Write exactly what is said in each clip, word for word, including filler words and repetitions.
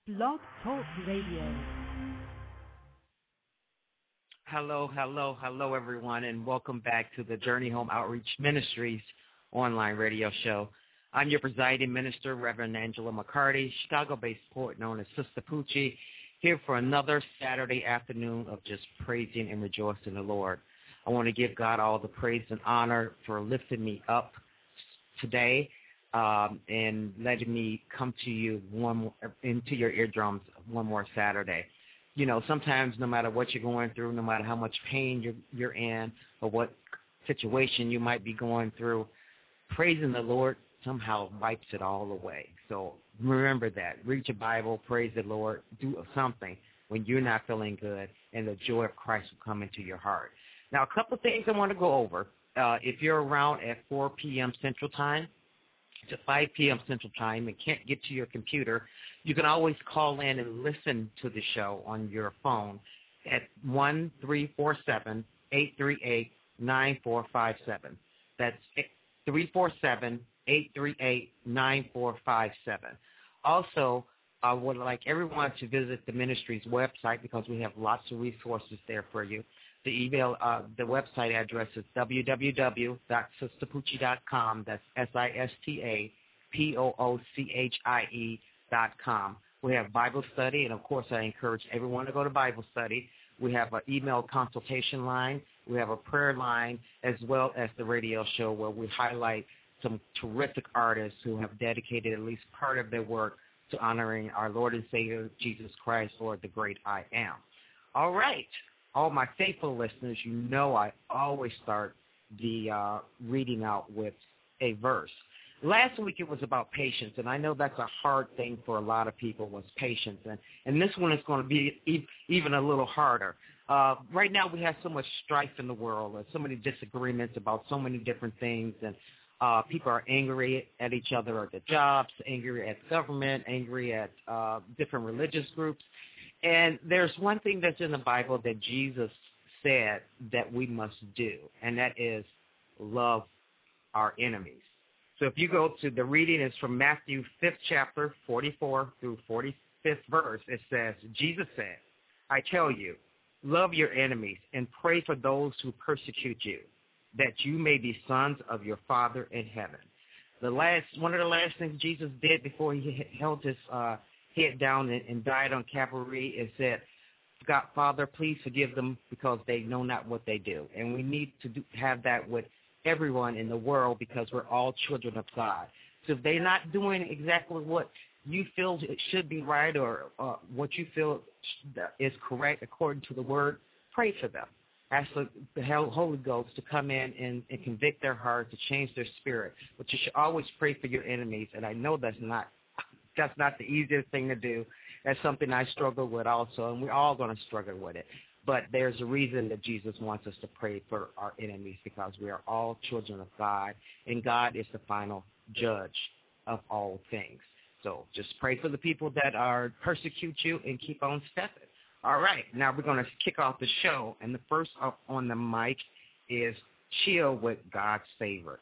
Blog Talk Radio. Hello, hello, hello, everyone, and welcome back to the Journey Home Outreach Ministries online radio show. I'm your presiding minister, Reverend Angela McCarty, Chicago-based poet known as Sister Poochie, here for another Saturday afternoon of just praising and rejoicing the Lord. I want to give God all the praise and honor for lifting me up today um, and letting me come to you one more, into your eardrums one more Saturday. You know, sometimes no matter what you're going through, no matter how much pain you're, you're in or what situation you might be going through, praising the Lord somehow wipes it all away. So remember that. Read your Bible, praise the Lord, do something when you're not feeling good, and the joy of Christ will come into your heart. Now, a couple of things I want to go over. Uh, if you're around at four p.m. Central Time to five p.m. Central Time and can't get to your computer, you can always call in and listen to the show on your phone at one three four seven, eight three eight, nine four five seven. That's three four seven, eight three eight, nine four five seven. Also, I would like everyone to visit the ministry's website because we have lots of resources there for you. The email, uh, the website address is w w w dot sister poochie dot com. That's S I S T A P O O C H I E dot com. We have Bible study, and, of course, I encourage everyone to go to Bible study. We have an email consultation line. We have a prayer line, as well as the radio show where we highlight some terrific artists who have dedicated at least part of their work to honoring our Lord and Savior, Jesus Christ, Lord, the great I am. All right. All my faithful listeners, you know I always start the uh, reading out with a verse. Last week it was about patience, and I know that's a hard thing for a lot of people was patience, and, and this one is going to be e- even a little harder. Uh, right now we have so much strife in the world and so many disagreements about so many different things, and uh, people are angry at each other at their jobs, angry at government, angry at uh, different religious groups. And there's one thing that's in the Bible that Jesus said that we must do, and that is love our enemies. So if you go to the reading, is from Matthew fifth chapter, forty-four through forty-fifth verse. It says, Jesus said, I tell you, love your enemies and pray for those who persecute you, that you may be sons of your Father in heaven. The last, one of the last things Jesus did before he held his uh, head down and, and died on Calvary is said, God, Father, please forgive them because they know not what they do. And we need to do, have that with everyone in the world because we're all children of God. So if they're not doing exactly what you feel it should be right or uh, what you feel is correct according to the word, pray for them. Ask the Holy Ghost to come in and, and convict their heart, to change their spirit. But you should always pray for your enemies, and I know that's not That's not the easiest thing to do. That's something I struggle with also, and we're all going to struggle with it. But there's a reason that Jesus wants us to pray for our enemies because we are all children of God, and God is the final judge of all things. So just pray for the people that are persecute you and keep on stepping. All right, now we're going to kick off the show, and the first up on the mic is Chill with God's Favorite.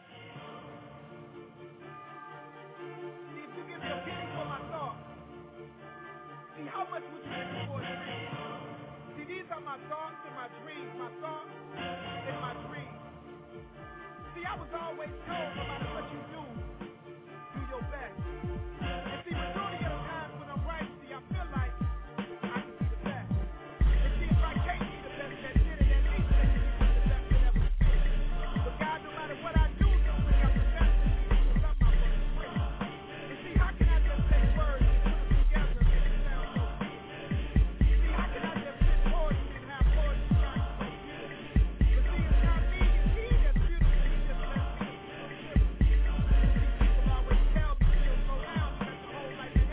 How much would you give me for a dream? See, these are my thoughts and my dreams, my thoughts and my dreams. See, I was always told no matter what you do, do your best. And see, majority of the times when I'm right, see, I feel like I can be the best. And see, if I can't be the best that did it, at least I can be the best that ever did. But God, no matter what I do, you bring up the best in me, so something I'm going to bring. And see, how can I just say words and put them together and examine your how can I just sit poetry and have poetry sound so beautiful? But see, it's not me, it's he that's beautiful. He just lets me be so beautiful. And see, people always tell me, she'll slow down, because the whole life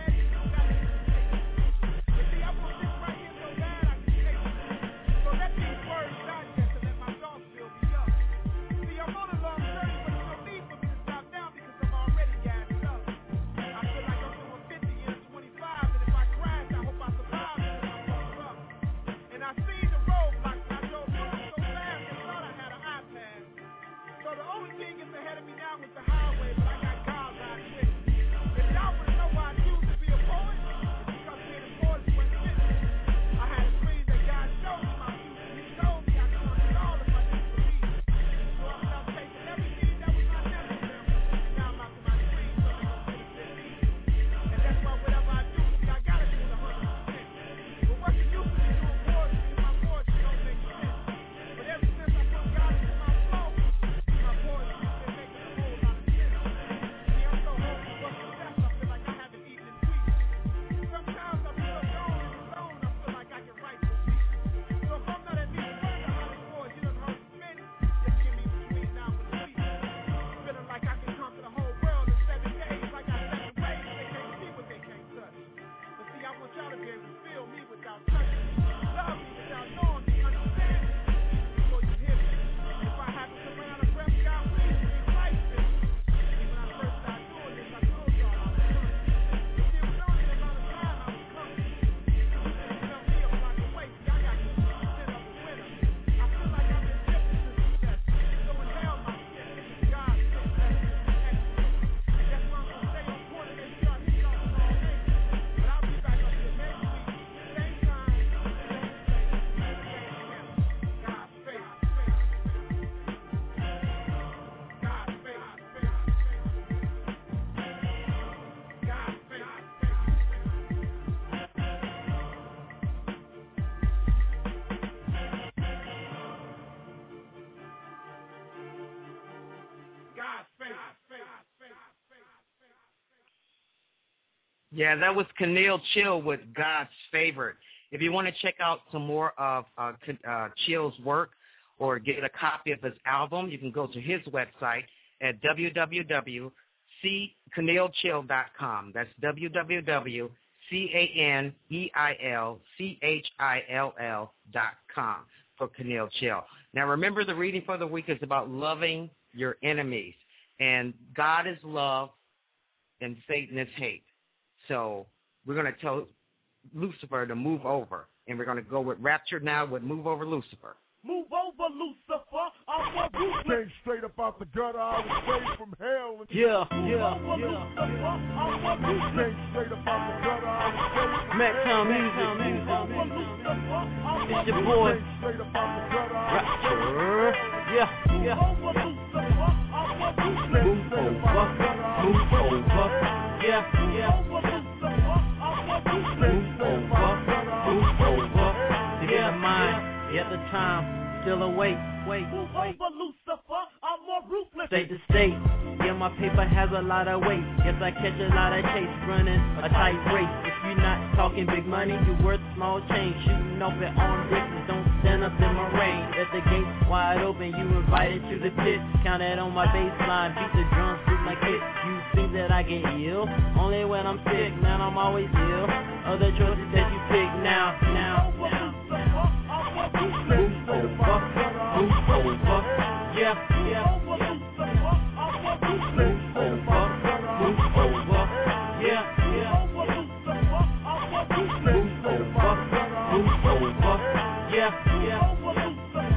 Yeah, that was Keneal Chill with God's Favorite. If you want to check out some more of uh, uh, Chill's work or get a copy of his album, you can go to his website at w w w dot c keneal chill dot com. That's w w w dot c a n e i l c h i l l dot com for Keneal Chill. Now, remember, the reading for the week is about loving your enemies. And God is love and Satan is hate. So we're going to tell Lucifer to move over. And we're going to go with Rapture now with Move Over Lucifer. Move over, Lucifer. I'm a ruthless. Came straight up out the gutter. I was saved from hell. And yeah, move yeah, over, yeah. Lucifer. I'm a ruthless. Came straight up out the gutter. I was saved from Mac hell. Town Music. Move over, Lucifer. I'm It's a your ruthless. boy. Came straight up out the gutter. I was Rapture. Yeah, Move yeah. over, Lucifer. I'm a ruthless. Move over. Move over. Yeah, yeah. Move over, Lucifer. I'm a ruthless. Move over. Move over. To get a mind. At the time. Still awake, wait, Move wait. over, Lucifer. I'm more ruthless. State to state, yeah, my paper has a lot of weight. Guess I catch a lot of chase, running a tight race. If you're not talking big money, you're worth small change. Shooting off at arm distance, don't stand up in my range. At the gates wide open, you invited to the pit. Counted on my baseline, beat the drums through my kit. You think that I get ill? Only when I'm sick, man, I'm always ill. Other choices that you pick now, now, now. Move over, move over, yeah, yeah. Move over, move over, yeah, yeah. Move over, move over, yeah, yeah. Move over,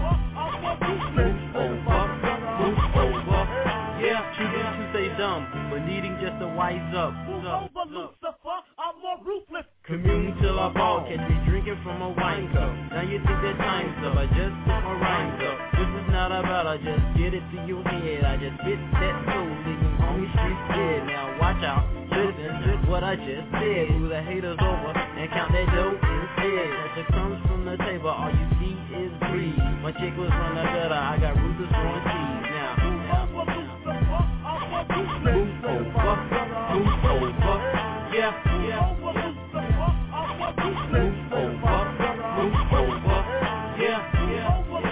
move over, yeah. Choosing to stay dumb, but needing just to wise up. Move over, Lucifer. I'm more ruthless. Commune till I fall, catch me drinking from a wine cup. Now you think that time's up, I just put my rhymes up. This is not about, I just get it to your head. I just hit that soul, leaving homie streets dead. Now watch out, listen to what I just said. Move the haters over and count that dough instead. As it comes from the table, all you see is greed. My chick was from the gutter, I got ruthless growing seeds. Now, now, now. Move over, move over, yeah, yeah. Move over, move over, yeah, yeah. Move over,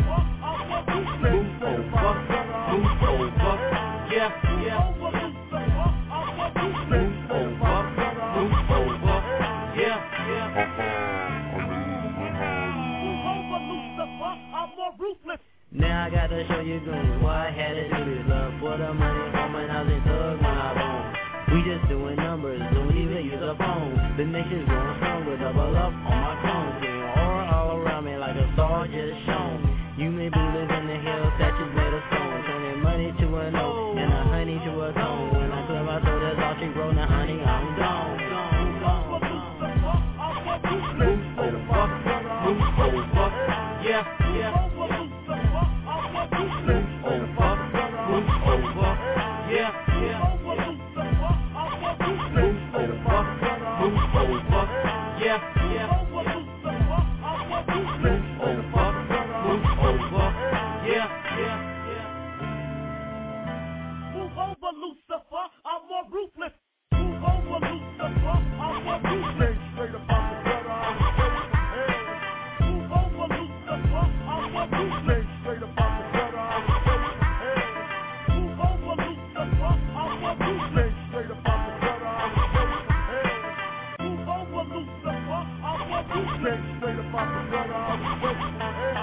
move over, yeah, yeah. Move over, move over, yeah, yeah. Move over, Lucifer. I'm more ruthless. Now I gotta show you goons why I had to do this. Love for the money, home and I was in thug when I bone. We just doing numbers, don't even use a phone. The nation's growing stronger, double up on my clone. Getting aura all around me like a star just shone. You may be living the hills that you made of stone. Turning money to an oak and a honey to a cone. When I clear my throat, that's all she grown. The honey, I'm gone, gone, gone, gone. Move over, move over, yeah, yeah. Move over, move over, yeah, yeah. Move over, move over, yeah, yeah. Move over, move over, yeah, yeah, yeah. Move over, Lucifer. I'm more ruthless. Move over, Lucifer. I'm more ruthless. Straight up out the gutter. I'm straight from hell. Move over, Lucifer. I'm more ruthless. Straight up out the gutter. I'm straight from hell. Move over, Lucifer. I'm more ruthless. Straight up out the gutter. I'm straight from hell. Move over, Lucifer. I'm more ruthless. Straight up out the gutter. I'm straight from hell.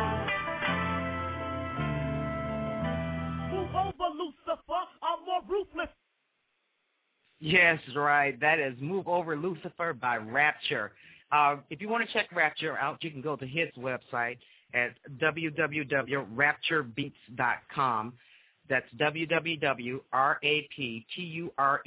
Move over, Lucifer. I'm more ruthless. Yes, right. That is Move Over Lucifer by Rapture. Uh, if you want to check Rapture out, you can go to his website at w w w dot rapture beats dot com. That's w w w dot rapture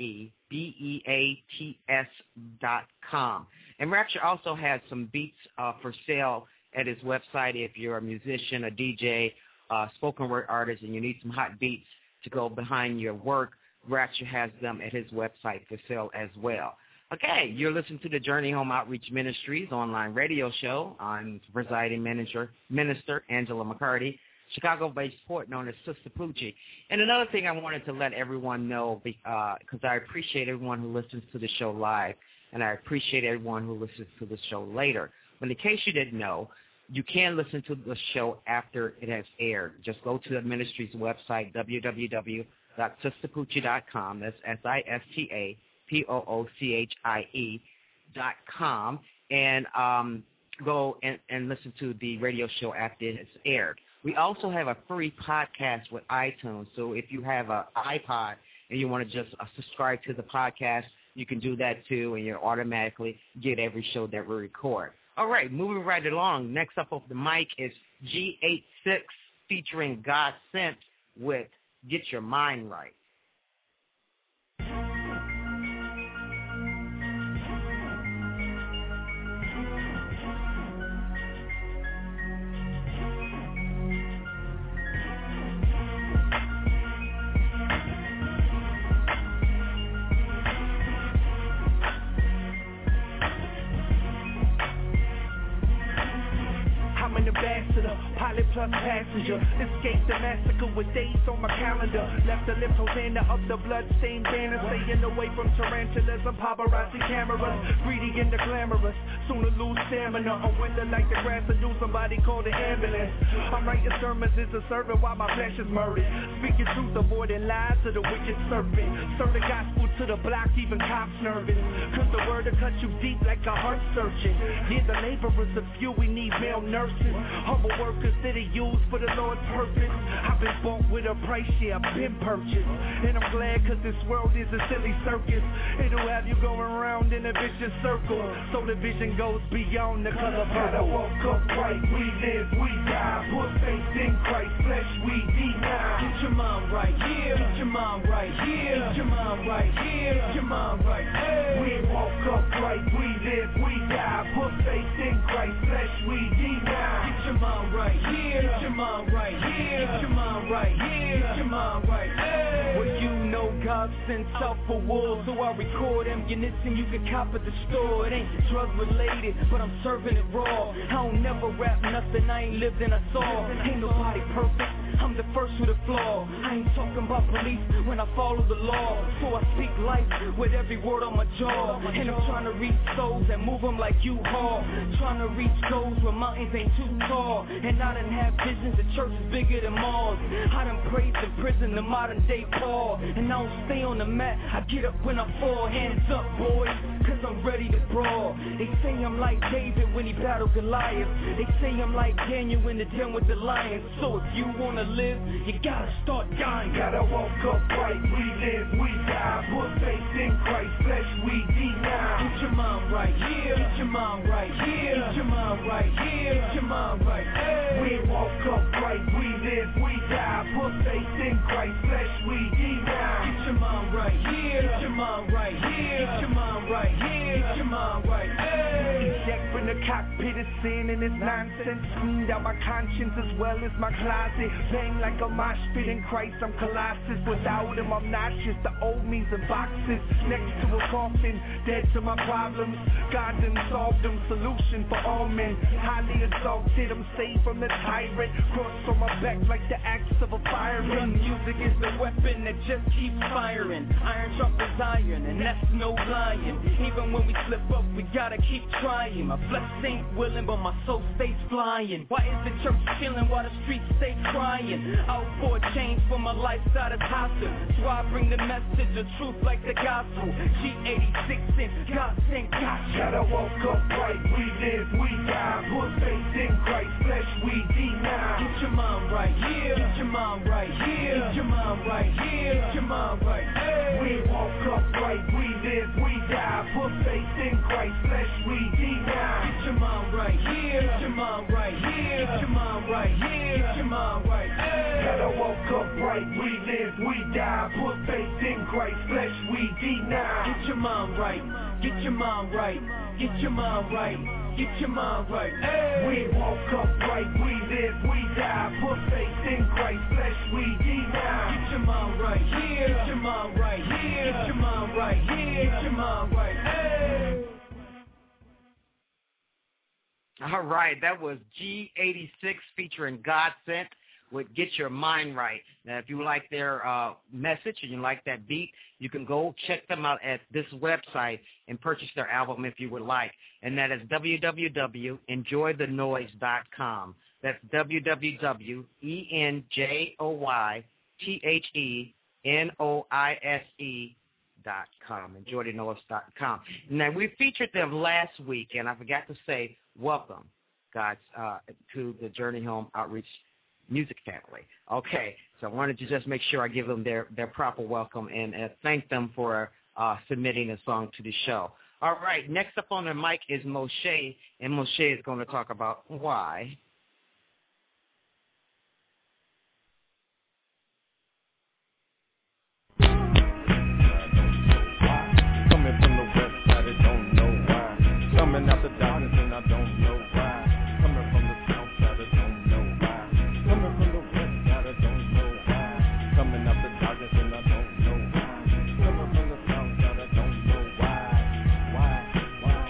beats dot com. And Rapture also has some beats uh, for sale at his website if you're a musician, a D J, uh, spoken word artist, and you need some hot beats to go behind your work. Rapture has them at his website for sale as well. Okay, you're listening to the Journey Home Outreach Ministries online radio show. I'm presiding manager, Minister Angela McCarty. Chicago-based port known as Sister Poochie. And another thing I wanted to let everyone know, because uh, I appreciate everyone who listens to the show live, and I appreciate everyone who listens to the show later. But in case you didn't know, you can listen to the show after it has aired. Just go to the ministry's website, w w w dot sister poochie dot com. That's S I S T A P O O C H I E dot com, and um, go and, and listen to the radio show after it has aired. We also have a free podcast with iTunes, so if you have an iPod and you want to just uh, subscribe to the podcast, you can do that too, and you'll automatically get every show that we record. All right, moving right along. Next up off the mic is G eighty-six featuring God Sent with Get Your Mind Right. Pilot plus passenger, escaped the massacre with days on my calendar. Left the lift Hosanna up the bloodstained banner, staying away from tarantulas and paparazzi cameras. Greedy and the glamorous, soon to lose stamina. On winter like the grass or do somebody call the ambulance. I'm writing sermons as a servant while my flesh is murdered. Speaking truth, avoiding lies to the wicked serpent. Serve the gospel to the block, even cops nervous. Cause the word will cut you deep like a heart searching. Yeah, the laborers of few, we need male nurses. Humble workers that are used for the Lord's purpose. I've been bought with a price, yeah, I've been purchased. And I'm glad cause this world is a silly circus. It'll have you going around in a vicious circle. So the vision goes beyond the color purple. Gotta walk upright, we live, we die. Put faith in Christ, flesh we deny. Get your mind right here, get your mind right here, get your mind right here, get your mind right here. We walk upright, we live, we die. Put faith in Christ, flesh we deny. Get your mind right here, get your mind right here, get your mind right here, get your mind right here. Well, you know God sent out for war, so I record ammunition you can cop at the store. It ain't drug related, but I'm serving it raw. I don't never rap nothing I ain't lived and I saw. Ain't nobody perfect, I'm the first with a flaw. I ain't talking about police when I follow the law. So I speak life with every word on my jaw. And I'm trying to reach souls and move them like U-Haul. Trying to reach goals where mountains ain't too tall. And I done have visions of churches bigger than malls. I done prayed in prison, the modern day Paul. And I don't stay on the mat, I get up when I fall. Hands up, boys, cause I'm ready to brawl. They say I'm like David when he battled Goliath. They say I'm like Daniel in the den with the lions. So if you wanna live, you gotta start dying. Gotta walk upright, we live, we die. Put faith in Christ, flesh we deny. Get your mind right here, get your mind right here, get your mind right here, get your mind right here. We walk upright, we live, we die. Put faith in Christ, flesh we deny. Get your mind right here, get your mind right here, get your mind right here, get your mind right here. Eject from the cockpit of sin and its nonsense. Cleaned out my conscience as well as my closet. Bang like a mosh pit in Christ, I'm Colossus. Without him, I'm not just the old me's and boxes. Next to a coffin, dead to my problems. God done solved them, solution for all men. Highly exalted, I'm saved from the tyrant. Cross on my back like the axe of a fireman. Gun music is the weapon that just keeps firing. Iron sharpens iron, and that's no lying. Even when we slip up, we gotta keep trying. My flesh ain't willing, but my soul stays flying. Why is the church chilling while the streets stay crying? Out for a change for my lifestyle is hostile. So I bring the message of truth like the gospel. G eighty-six and God sent gotcha. Gotta walk upright, we live, we die. Put faith in Christ, flesh we deny. Get your mind right here, get your mind right here, get your mind right here, get your mind right here. We walk upright, we live, we die. Put faith in Christ, flesh we deny. Get your mind right here, get your mind right here, get your mind right here, get your mind right here. Gotta walk upright, we live, we die. Put faith in Christ, flesh we deny. Get your mind right, get your mind right, get your mind right, get your mind right. Hey. We walk upright, we live, we die. Put faith in Christ, flesh we deny. Get your mind right here, get your mind right here, get your mind right here, get your mind right. Hey. All right, that was G eighty-six featuring God Sent would get your mind right. Now, if you like their uh, message and you like that beat, you can go check them out at this website and purchase their album if you would like. And that is w w w dot enjoy the noise dot com. That's w w w dot enjoy T H E N O I S E dot com, enjoy the noise dot com. Now, we featured them last week, and I forgot to say welcome, guys, uh, to the Journey Home Outreach Music family. Okay, so I wanted to just make sure I give them their, their proper welcome and uh, thank them for uh, submitting a song to the show. All right, next up on the mic is Moshe, and Moshe is going to talk about why. Coming from the west side, I don't know why. Coming out the darkness, and I don't know why. Coming from the south side, I don't know why. Coming from the west side, I don't know why. Coming out the darkness, and I don't know why. Coming from the south side, I don't know why. Why? Why?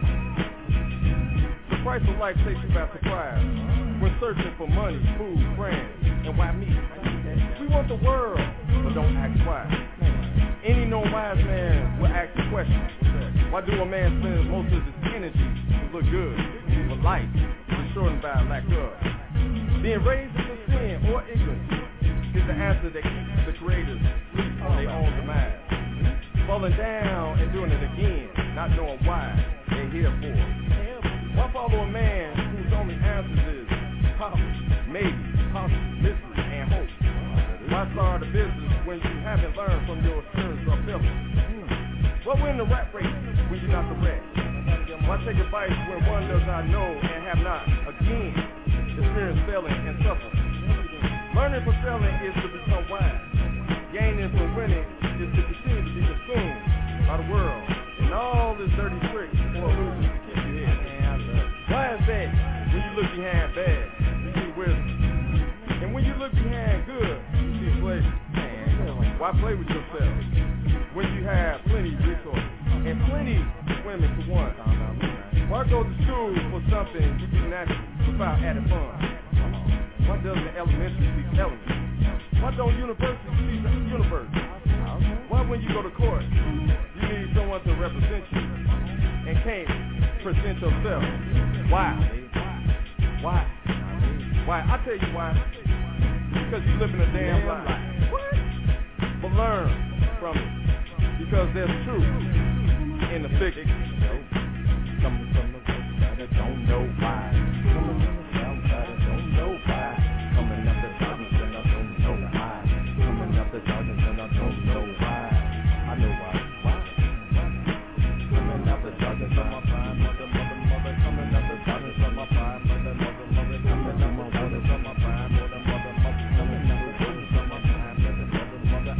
The price of life takes you by surprise. We're searching for money, food, friends, and why me? We want the world, but don't ask why. Any known wise man will ask the question, why do a man spend most of his energy to look good, but life is shortened by a lack of? Being raised into sin or ignorance is the answer that keeps the creators sleep on their own demise. Falling down and doing it again, not knowing why they're here for. Why follow a man whose only answers is possible, maybe, possible, mystery, and hope? Why start a business when you haven't learned from your experience or feelings? Why win the rat race when you're not the rat? Why take advice when one does not know and have not, again, experienced failing and suffering? Learning from failing is to become wise. Gaining from winning is to continue to be consumed by the world and all this dirty tricks or illusions to keep you here. Why is that when you look behind bad, you see wisdom? And when you look behind good, you see pleasure. Why play with yourself when you have plenty of resources and plenty of women to one? Why go to school for something you do naturally without added fun? Why doesn't the elementary teach elements? Why don't universities teach the universe? Why when you go to court, you need someone to represent you and can't present yourself? Why? Why? Why? I tell you why. Because you live in a damn lie. What? But learn from it. Because there's truth in the thicket. Coming from the west side, I don't know why. Coming from the south side, I don't know why. Coming up the darkness, and I don't know why. Coming up the darkness, and I don't know why. I know why. Why? Coming up the darkness, I'm a fine mother, mother, mother. Coming up the darkness, I'm a fine mother, mother, mother. Coming up the darkness, I'm a fine mother, mother, mother. Coming up the darkness, I'm a fine mother, mother, mother.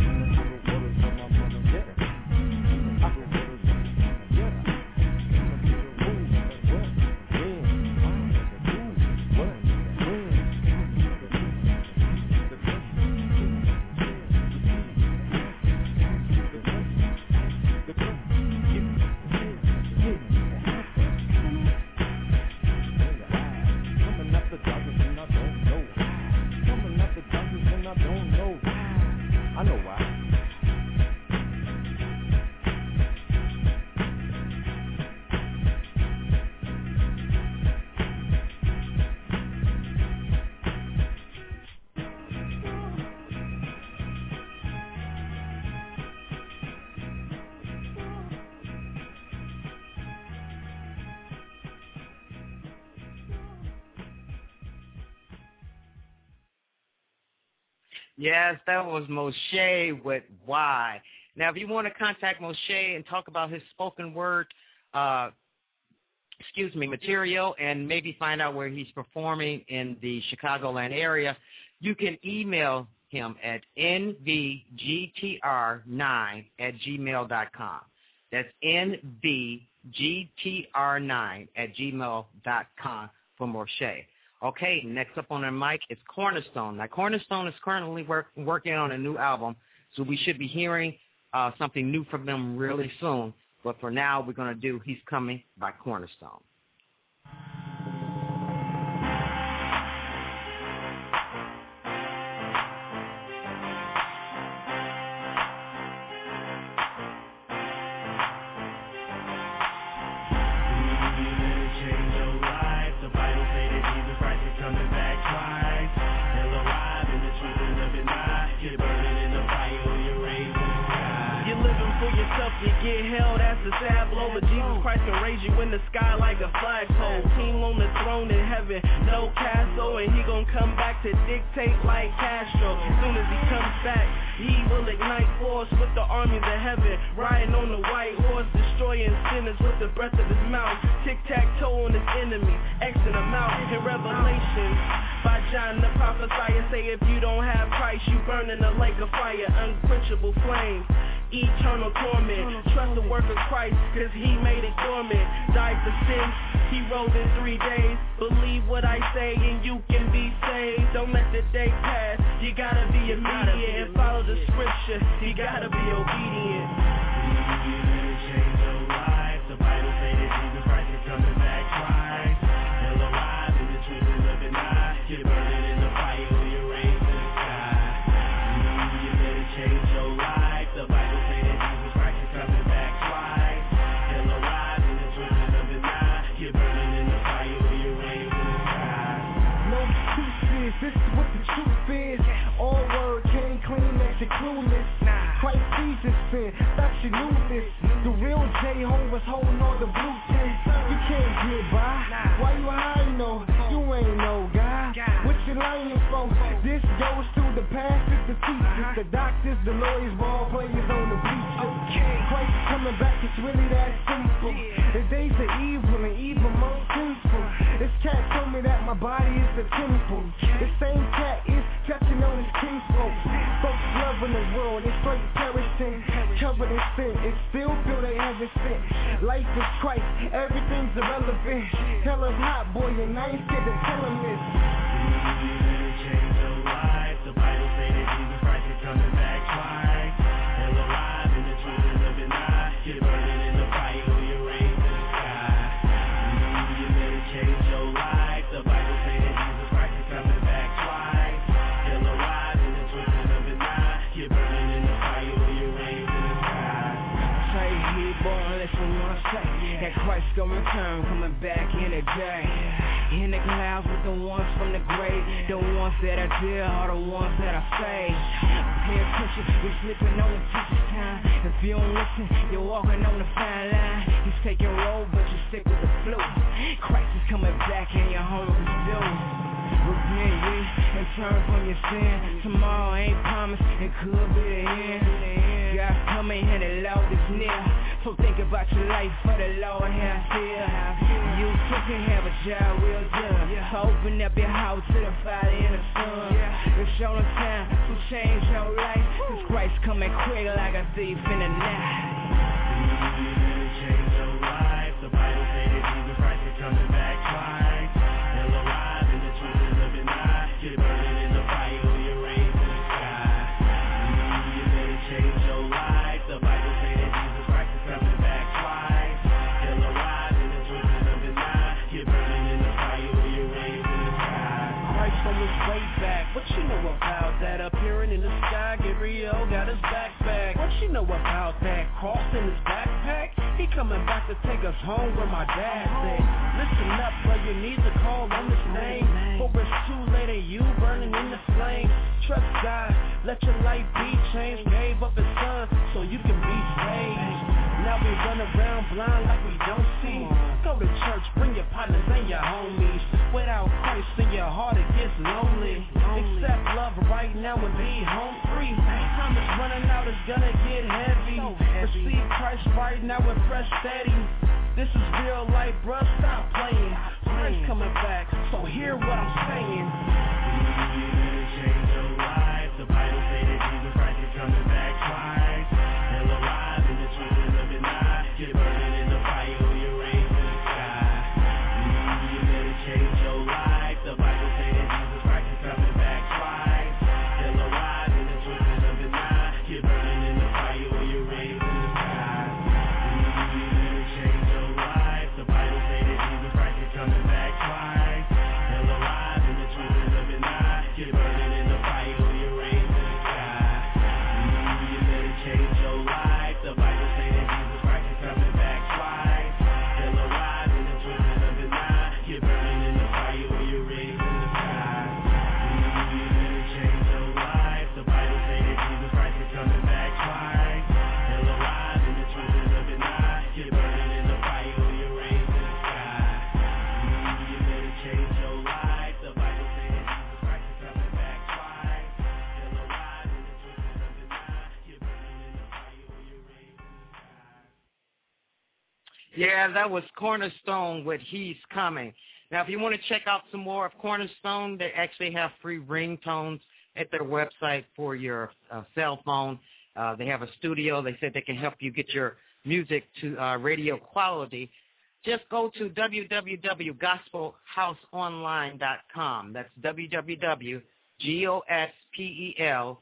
Yes, that was Moshe with Why. Now, if you want to contact Moshe and talk about his spoken word, uh, excuse me, material, and maybe find out where he's performing in the Chicagoland area, you can email him at n v g t r nine at gmail dot com. That's n v g t r nine at gmail dot com for Moshe. Okay, next up on our mic is Cornerstone. Now, Cornerstone is currently work, working on a new album, so we should be hearing uh, something new from them really soon. But for now, we're going to do He's Coming by Cornerstone. yourself, you get held, that's a sad blow. But Jesus Christ can raise you in the sky like a flagpole. King on the throne in heaven, no castle. And he gon' come back to dictate like Castro. As soon as he comes back, he will ignite force with the armies of heaven. Riding on the white horse, destroying sinners with the breath of his mouth. Tic-tac-toe on his enemy, Xing them out. In Revelation by John the prophesier, say if you don't have Christ, you burn in a lake of fire, unquenchable flame, eternal torment. Trust the work of Christ, cause he made it dormant. Died for sin, he rose in three days. Believe what I say and you can be saved. Don't let the day pass, you gotta be immediate and follow the scripture, you gotta be obedient. Change your life, the Bible say that Jesus Christ is coming back twice. He'll arrive in the truth and living eye. You're burning in the fire when you're raised in the sky. You better change your life, the Bible say that Jesus Christ is coming back twice. He'll arrive in the truth and living eye. You're burning in the fire when you're raised in the sky. No excuses, this is what the truth is. All word came clean, that you're clueless. Christ Jesus sin, thought you knew this. The real J-Ho was holding on the blue tint. You can't get by, why you hiding though? You ain't no guy, what you lying for? This goes to the pastors, the teachers, the doctors, the lawyers, ball players on the bleachers. Christ is coming back, it's really that simple. The days are evil and evil most sinful. This cat told me that my body is the temple. The same cat is touching on his kinfolk. Folks loving the world, they straight perishing, covered in sin. It still feel they haven't sent. Life is Christ, everything's irrelevant. Tell us hot boy, and I ain't scared to tell him this. Change your life, the Bible say that Jesus Christ is coming back twice. He'll arrive in the truth and living eye. You're burning in the fire when you're raised in the sky. You better change your life, the Bible say that Jesus Christ is coming back twice. He'll arrive in the truth and living eye. You're burning in the fire when you're raised in the sky. Say he born, listen what I say. That Christ gonna return, coming back in a day. In the clouds with the ones from the grave, the ones that are dear are the ones that are saved. Pay attention, we're slipping on the teacher's time. If you don't listen, you're walking on the fine line. He's taking roll, but you stick with the flow. Christ is coming back and your home is due. Repent ye and turn from your sin. Tomorrow ain't promised, it could be the end. God's coming and the Lord is near. So think about your life for the Lord has here. You too can have a job well done. So open up your house to the Father and the Son. It's your time to change your life. Cause Christ coming quick like a thief in the night. Change your life, the Bible say that Jesus Christ is coming back twice. He'll arrive in the truth and living eye. You're burning in the fire when you're raised in the sky. You better change your life, the Bible say that Jesus Christ is coming back twice. He'll arrive in the truth and living eye. You're burning in the fire when you're raised in the sky. Christ on his way back, what you know about that? Appearing in the sky, Gabriel got his backpack. What you know about that? Cross in his backpack? He coming back to take us home where my dad said. Listen up, bro, you need to call on his name. For it's too late and you burning in the flames. Trust God, let your life be changed. Gave up his son so you can be saved. Now we run around blind like we don't see. Go to church, bring your partners and your homies. Without Christ in your heart it gets lonely. Accept love right now and be home free. Time is running out, it's gonna get heavy. Receive Christ right now with fresh steady. This is real life, bruh, stop playing. Christ coming back, so hear what I'm saying. Change your life, the Bible say that Jesus Christ is coming back twice. He'll arrive in the truth and living eye. You're burning in the fire when you're raised in the sky. You better change your life, the Bible say that Jesus Christ is coming back twice. He'll arrive in the truth and living eye. You're burning in the fire when you're raised in the sky. You better change your life, the Bible say that Jesus Christ is coming back twice. He'll arrive in the truth and living eye. Yeah, that was Cornerstone with He's Coming. Now, if you want to check out some more of Cornerstone, they actually have free ringtones at their website for your uh, cell phone. Uh, they have a studio. They said they can help you get your music to uh, radio quality. Just go to w w w dot gospel house online dot com. That's w w w dot gospel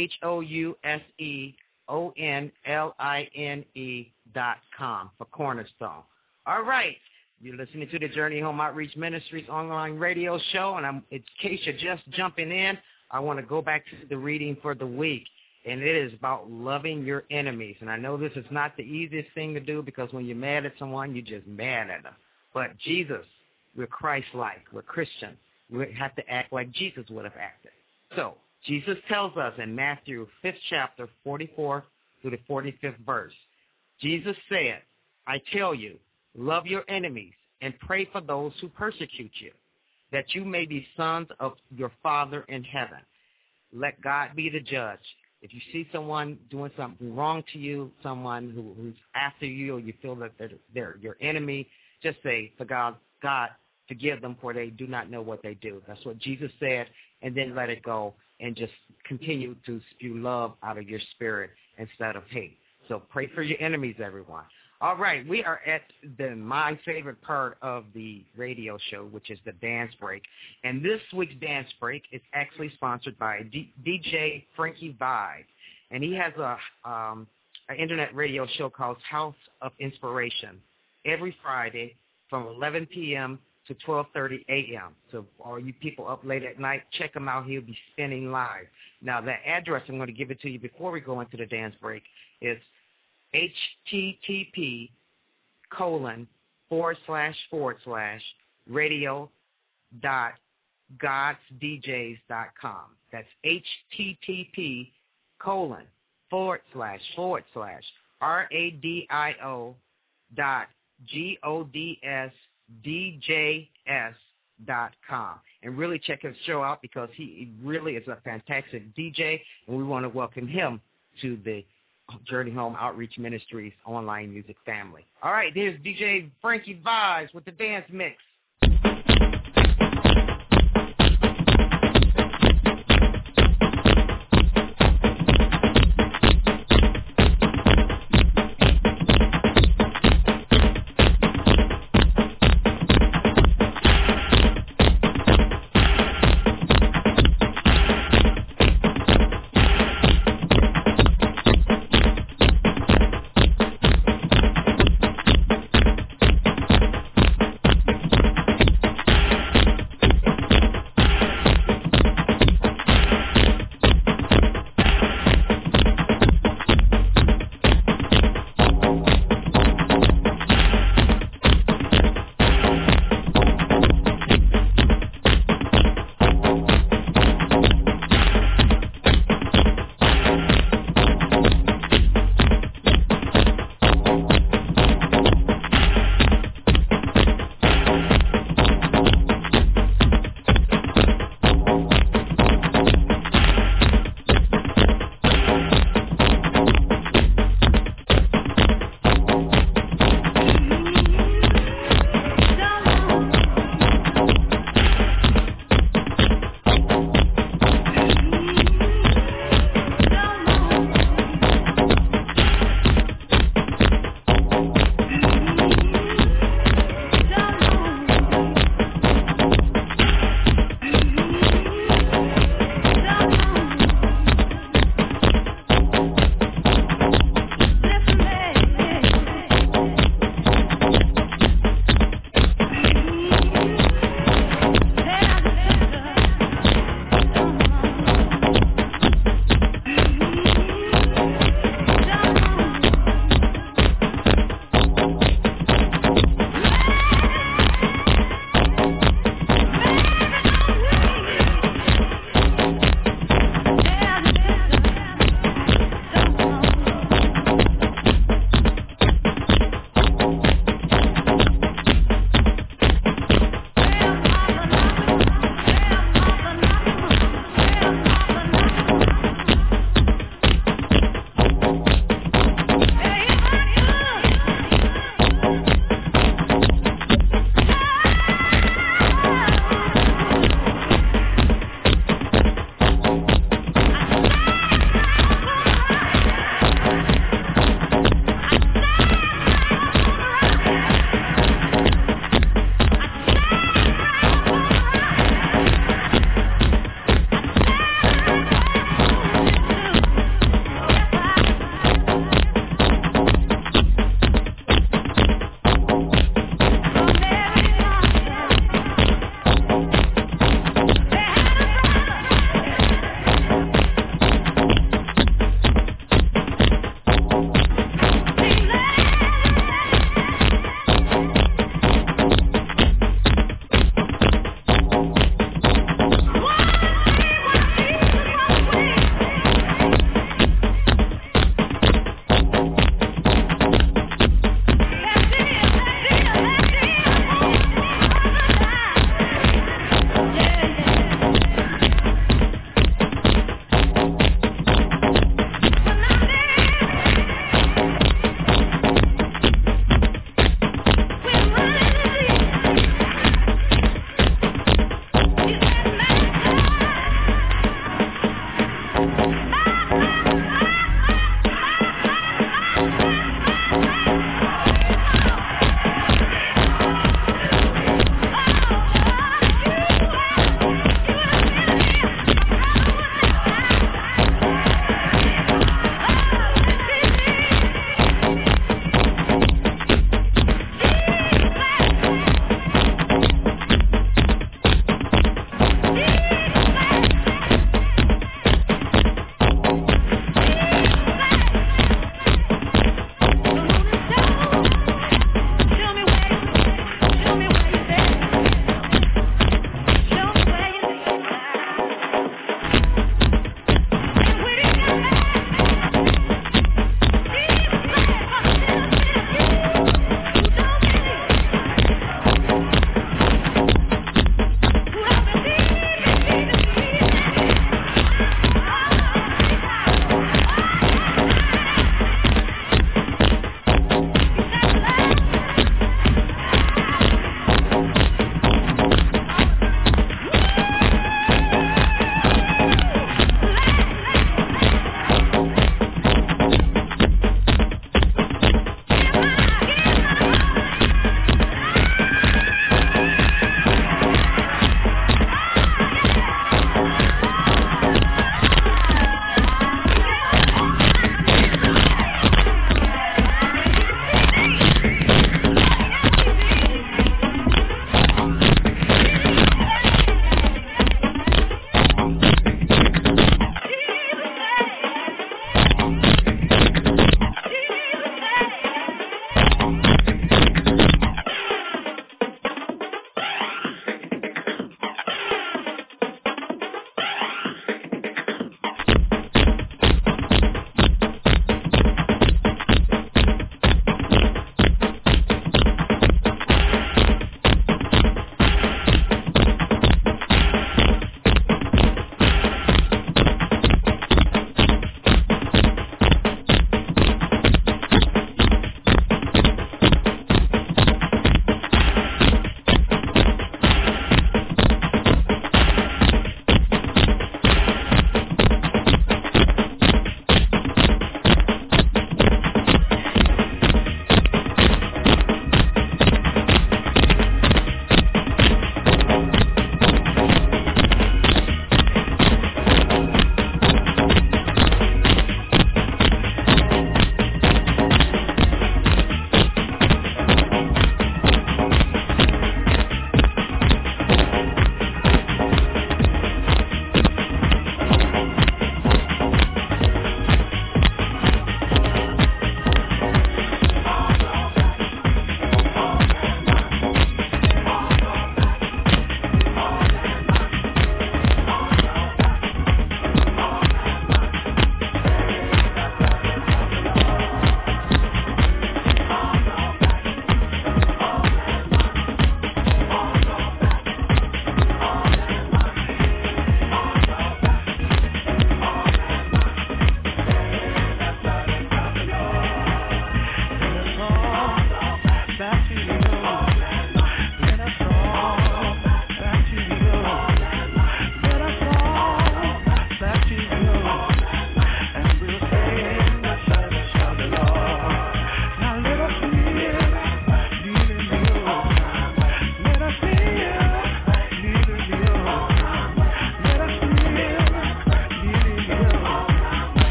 house dot com for Cornerstone. All right. You're listening to the Journey Home Outreach Ministries online radio show, and I'm, in case you're just jumping in, I want to go back to the reading for the week, and it is about loving your enemies. And I know this is not the easiest thing to do because when you're mad at someone, you're just mad at them. But Jesus, we're Christ-like. We're Christian. We have to act like Jesus would have acted. So Jesus tells us in Matthew fifth chapter, forty-four through the forty-fifth verse, Jesus said, I tell you, love your enemies and pray for those who persecute you, that you may be sons of your Father in heaven. Let God be the judge. If you see someone doing something wrong to you, someone who, who's after you, or you feel that they're, they're your enemy, just say, for God, God, forgive them, for they do not know what they do. That's what Jesus said, and then let it go and just continue to spew love out of your spirit instead of hate. So pray for your enemies, everyone. All right, we are at the my favorite part of the radio show, which is the dance break. And this week's dance break is actually sponsored by D- DJ Frankie Vibe. And he has a um, an internet radio show called House of Inspiration every Friday from eleven p.m. to twelve thirty a.m. So all you people up late at night, check him out. He'll be spinning live. Now, the address, I'm going to give it to you before we go into the dance break, is H T T P colon forward slash forward slash radio dot gods d js dot com. That's H T T P colon forward slash forward slash R A D I O dot G O D S D J S dot com. And really check his show out because he really is a fantastic D J, and we want to welcome him to the Journey Home Outreach Ministries online music family. All right, here's D J Frankie Vibes with the dance mix.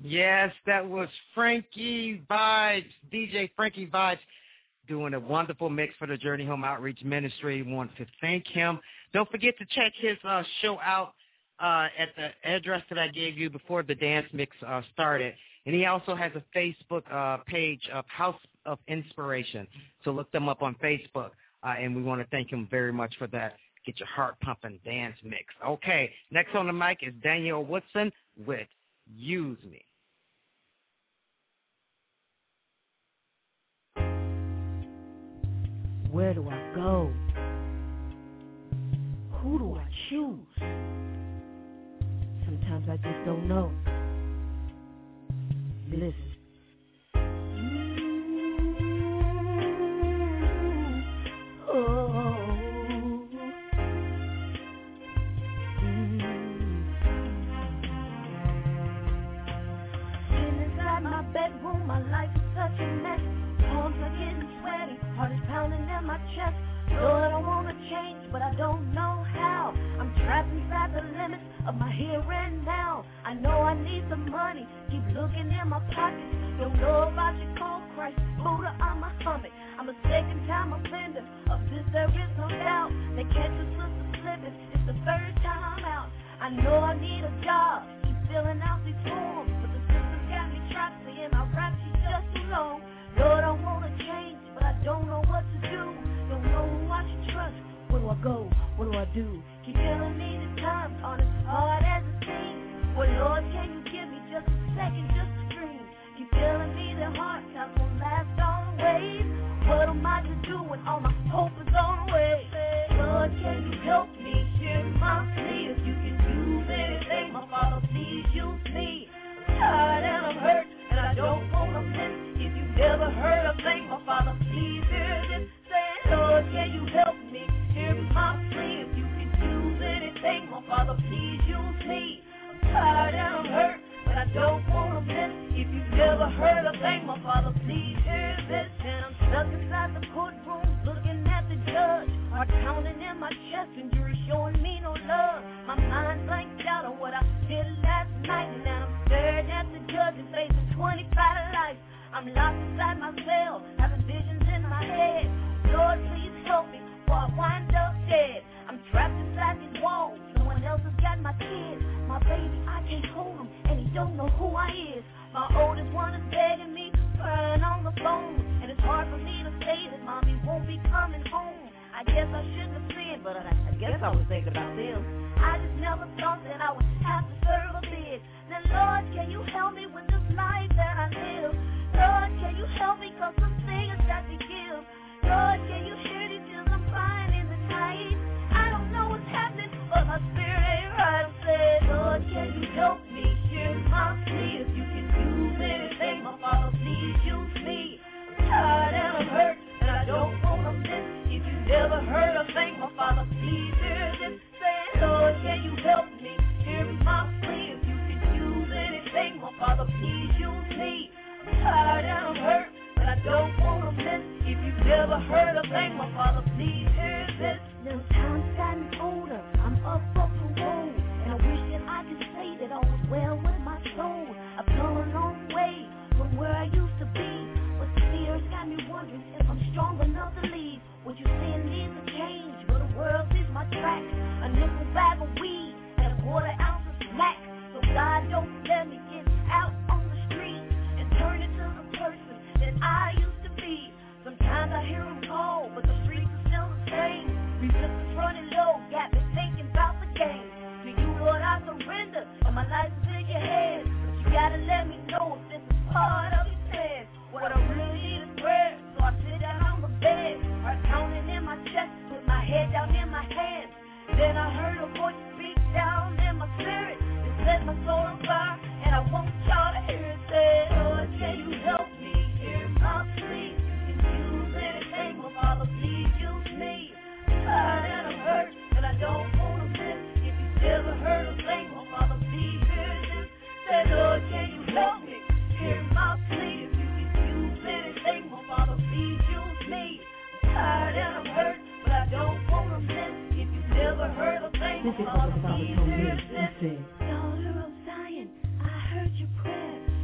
Yes, that was Frankie Vibes, D J Frankie Vibes, doing a wonderful mix for the Journey Home Outreach Ministry. We want to thank him. Don't forget to check his uh, show out uh, at the address that I gave you before the dance mix uh, started. And he also has a Facebook uh, page of House of Inspiration. So look them up on Facebook. Uh, and we want to thank him very much for that. Get your heart pumping dance mix. Okay, next on the mic is Danielle Woodson with Use Me. Where do I go? Who do I choose? Sometimes I just don't know. Listen. Oh. My bedroom, my life is such a mess. Palms are getting sweaty, heart is pounding in my chest. Lord, I wanna change, but I don't know how. I'm trapped inside the limits of my here and now. I know I need the money, keep looking in my pockets. Don't know about your cold Christ, Buddha, I'm a Muhammad. I'm a second time offender, of this there is no doubt. They catch a sister slipping, it's the third time out. I know I need a job, keep filling out these forms, but the system got me trapped, saying my rap she's just too long. Lord, I wanna change, but I don't know what to do. Don't know who I should trust. Where do I go? What do I do? Keep telling me the times aren't as hard as it seems. Well, Lord, can you give me just a second, just a dream? Keep telling me the hard times won't last always. What am I to do when all my hope is on the way? Lord, can you help me? Hear my plea. If you can use anything, my Father, please use me. I'm tired and I'm hurt, and I don't wanna miss. If you've never heard a thing, my Father, please hear this. Say, Lord, can you help me? Hear my plea. If you can use anything, my Father, please use me. I'm tired and I'm hurt, but I don't wanna miss. If you've never heard a thing, my Father, please hear this. And I'm stuck inside the courtroom, looking at the judge. Heart pounding in my chest, and jury showing me no love. My mind blanked out on what I did last night, and now I'm staring at the judge and facing twenty-five to life. I'm locked inside my cell, having visions in my head. Lord, please help me, or I wind up dead. I'm trapped inside these walls, no one else has got my kids. My baby, I can't hold him, and he don't know who I is. My oldest one is begging me, crying on the phone, and it's hard for me to say that mommy won't be coming home. I guess I shouldn't have said, but I, I guess I was thinking about them. I just never thought that I would have to serve a bid. Then Lord, can you help me with this life that I live? Lord, can you help me, cause some things got to give. Lord, can you hear these tears I'm crying in the night? I don't know what's happening, but my spirit ain't right. I'm saying, Lord, can you help me? Hear my plea. If you can use anything, my Father, please use me. I'm tired and I'm hurt, and I don't wanna miss. If you never heard a thing, my Father, please hear this. Say, Lord, can you help me? Hear my plea. If you can use anything, my Father, please use me. I'm tired and I'm hurt, but I don't wanna miss. If you've never heard a thing, my Father, please hear this. Now time's gotten older, I'm up for parole, and I wish that I could say that all was well with my soul. I've come a long way from where I used to be, but the fears got me wondering if I'm strong enough to leave. What you saying needs a change, but the world sees my tracks. A nickel bag of weed and a quarter ounce of smack. So God, don't let me get out on the street and turn into the person that I used to be. Sometimes I hear them call, but the streets are still the same. Resistance running low, got me thinking about the game. To you, Lord, I surrender, and my life is in your hands. But you gotta let me know if this is part of your plan. What I really need is prayer, so I sit down on the bed, heart pounding in my chest, with my head down in my hands. Then I heard a voice speak down in my spirit. It set my soul on fire, and I want y'all to hear it. Say, Lord, can you help me? Hear my plea. You can use anything, my Father, please use me. I'm tired and I'm hurt, and I don't wanna miss. If you've never heard a thing, my Father, please hear this. Say, Lord, can you help me? Hear my plea. If you can use anything, my Father, please use me. I'm tired and I'm hurt, but I don't wanna miss. If you've never heard a thing, my Father, please hear this. Daughter of Zion, I heard your prayer.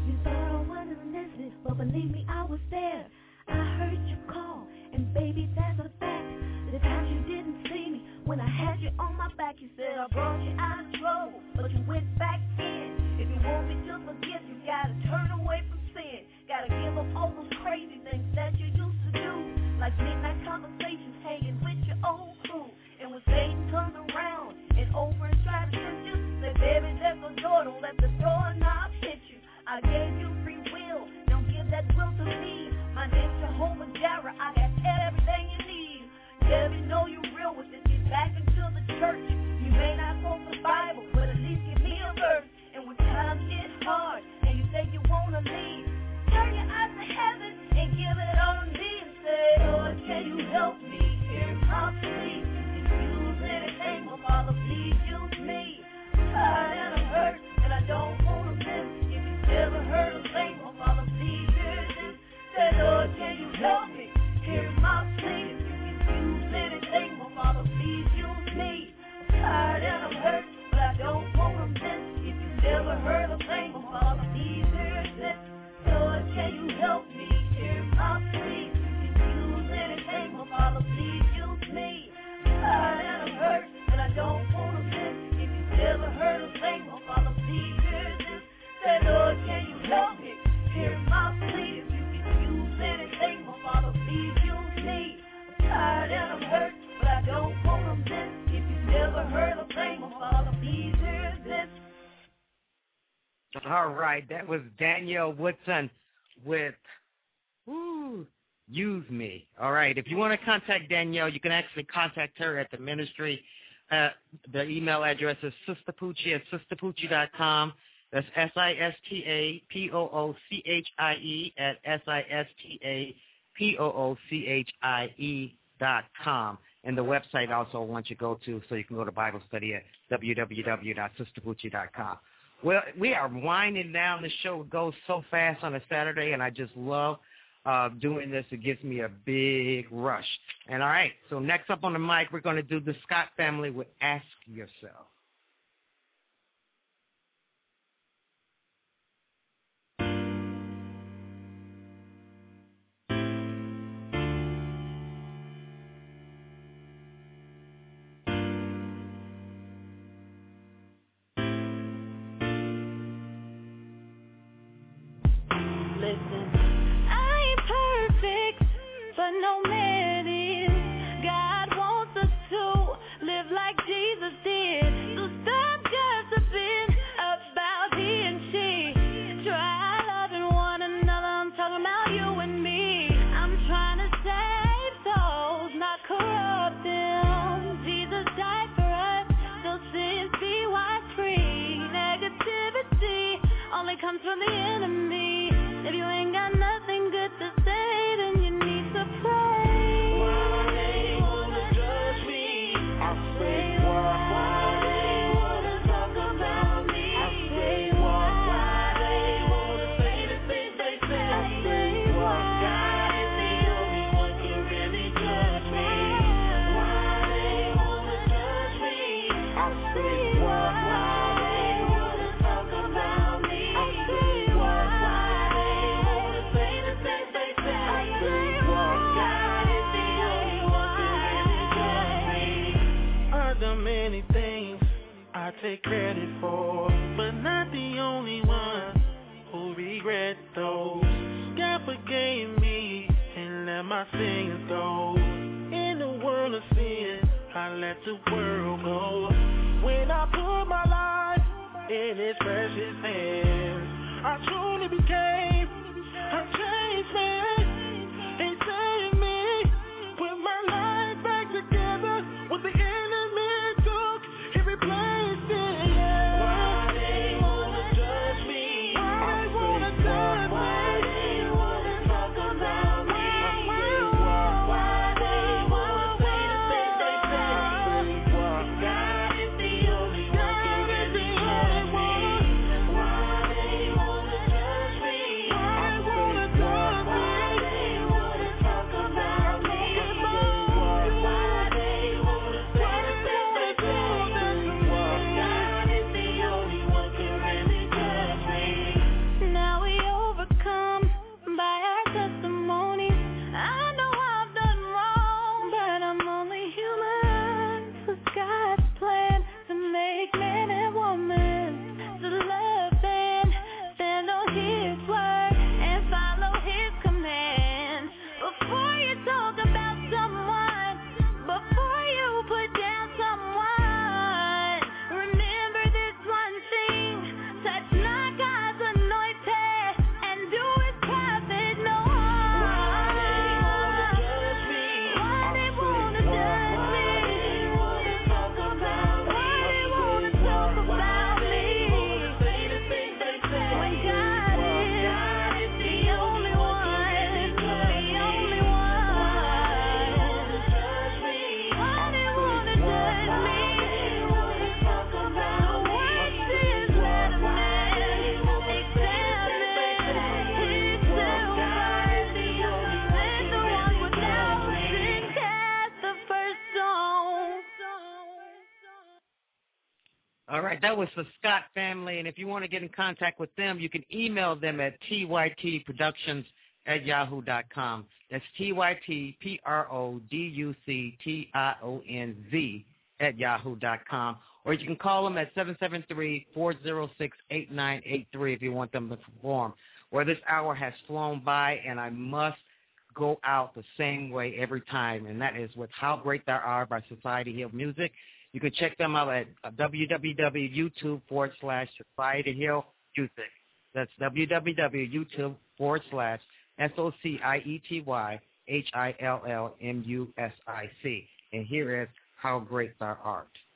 door, don't let the doorknob hit you. I gave you free will, don't give that will to me. My name's Jehovah Jireh, I got everything you need. Let me know you're real with this, get back into the church. You may not quote the Bible, but at least give me a verse. And when times get hard, and you say you wanna leave, turn your eyes to heaven and give it all to me and say, Lord, can you help me? Hear my plea. If you use anything, well, Father, please use me. Tired and I'm hurt, and I don't wanna miss. If you never heard a thing, well, Father, please hear this. Say, Lord, can you help me? Hear my plea. If you use anything, well, Father, please use me. Tired and I'm hurt, but I don't wanna miss. If you never heard a thing, well, Father, please hear this. Lord, can you help me? Hear my plea. If you use anything, well, Father, please use me. Tired and I'm hurt, but I don't wanna miss. If you never heard a thing, well, Father, please hear this. Say, Lord, can you help me? Hear my plea. If you can use anything, well, Father, please use me. Tired and I'm hurt, but I don't wanna miss. If you never heard a thing, well, Father, please hear this. All right, that was Danielle Woodson with woo, Use Me. All right, if you want to contact Danielle, you can actually contact her at the ministry. Uh, the email address is sisterpoochie at sisterpoochie dot com. That's S I S T A P O O C H I E at S I S T A P O O C H I E dot com. And the website also I want you to go to so you can go to Bible study at w w w dot sister poochie dot com. Well, we are winding down. The show goes so fast on a Saturday, and I just love uh, doing this. It gives me a big rush. And all right, so next up on the mic, we're going to do the Scott family with Ask Yourself. I ain't perfect, but no man is. God wants us to live like Jesus did. So stop gossiping about he and she. Try loving one another. I'm talking about you and me. I'm trying to save souls, not corrupt them. Jesus died for us, so sins be wiped free. Negativity only comes from the enemy. If you ain't got nothing good to say, then you need to pray. Why they wanna judge me? I say why. Why they wanna talk about me? I say why. Why they wanna say the things they say? I say why. God is the only one who really judge me. Why they wanna judge me? I say why. Why they wanna talk about me? I say why. Many things I take credit for, but not the only one who regret those. God forgave me and let my sins go. In the world of sin, I let the world go. When I put my life in His precious hands, I truly became a changed man. He saved me, put my life back together with the enemy. Replaced it, yeah. Why they wanna judge me? Why they wanna judge me? Why they wanna talk about me? Why they wanna say the things they say? God is the only one who really judge me. Why they wanna judge me? Why they wanna judge me? Why right, that was the Scott family, and if you want to get in contact with them, you can email them at T Y T productions at yahoo dot com. That's T Y T P R O D U C T I O N Z at yahoo dot com. Or you can call them at seven seven three, four zero six, eight nine eight three if you want them to perform. Well, this hour has flown by, and I must go out the same way every time, and that is with How Great Thou Art by Society Hill Music. You can check them out at www.youtube forward slash Society Hill Music. That's www.youtube forward slash S-O-C-I-E-T-Y H I L L M U S I C. And here is How Great Thou Art.